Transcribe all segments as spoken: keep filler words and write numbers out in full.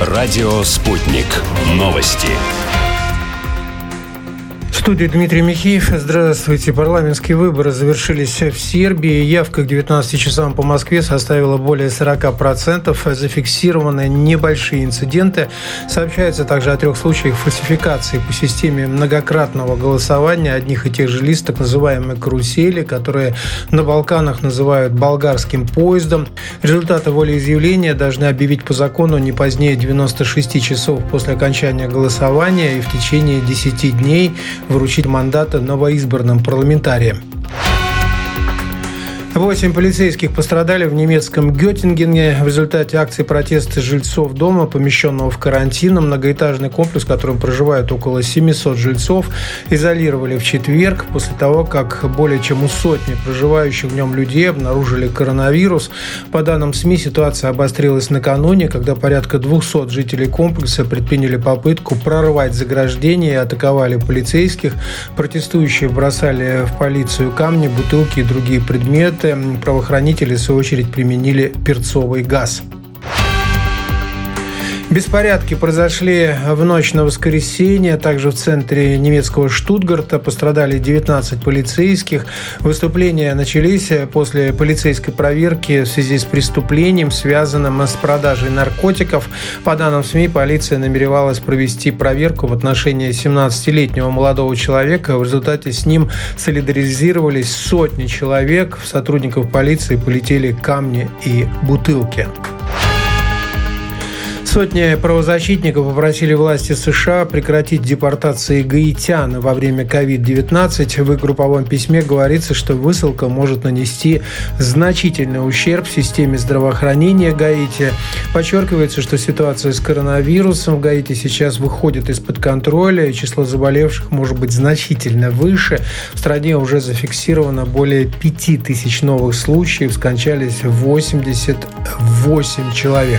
Радио «Спутник». Новости. В студии Дмитрий Михеев. Здравствуйте. Парламентские выборы завершились в Сербии. Явка к девятнадцати часам по Москве составила более сорока процентов. Зафиксированы небольшие инциденты. Сообщается также о трех случаях фальсификации по системе многократного голосования одних и тех же лиц, так называемые карусели, которые на Балканах называют болгарским поездом. Результаты волеизъявления должны объявить по закону не позднее девяноста шести часов после окончания голосования и в течение десяти дней вручить мандаты новоизбранным парламентариям. Восемь полицейских пострадали в немецком Геттингене в результате акции протеста жильцов дома, помещенного в карантин. Многоэтажный комплекс, в котором проживают около семисот жильцов, изолировали в четверг после того, как более чем у сотни проживающих в нем людей обнаружили коронавирус. По данным СМИ, ситуация обострилась накануне, когда порядка двухсот жителей комплекса предприняли попытку прорвать заграждение и атаковали полицейских. Протестующие бросали в полицию камни, бутылки и другие предметы. Правоохранители, в свою очередь, применили перцовый газ. Беспорядки произошли в ночь на воскресенье. Также в центре немецкого Штутгарта пострадали девятнадцать полицейских. Выступления начались после полицейской проверки в связи с преступлением, связанным с продажей наркотиков. По данным СМИ, полиция намеревалась провести проверку в отношении семнадцатилетнего молодого человека. В результате с ним солидаризировались сотни человек. В сотрудников полиции полетели камни и бутылки. Сотни правозащитников попросили власти США прекратить депортации гаитян во время ковид девятнадцать. В их групповом письме говорится, что высылка может нанести значительный ущерб системе здравоохранения Гаити. Подчеркивается, что ситуация с коронавирусом в Гаити сейчас выходит из-под контроля, и число заболевших может быть значительно выше. В стране уже зафиксировано более пяти тысяч новых случаев, скончались восемьдесят восемь человек.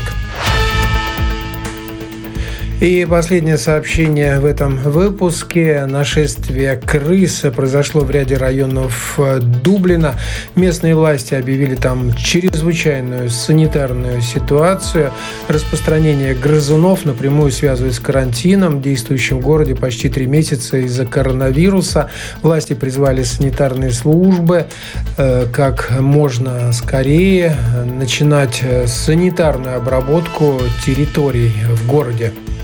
И последнее сообщение в этом выпуске. Нашествие крыс произошло в ряде районов Дублина. Местные власти объявили там чрезвычайную санитарную ситуацию. Распространение грызунов напрямую связывают с карантином, действующим в городе почти три месяца из-за коронавируса. Власти призвали санитарные службы э, как можно скорее начинать санитарную обработку территорий в городе.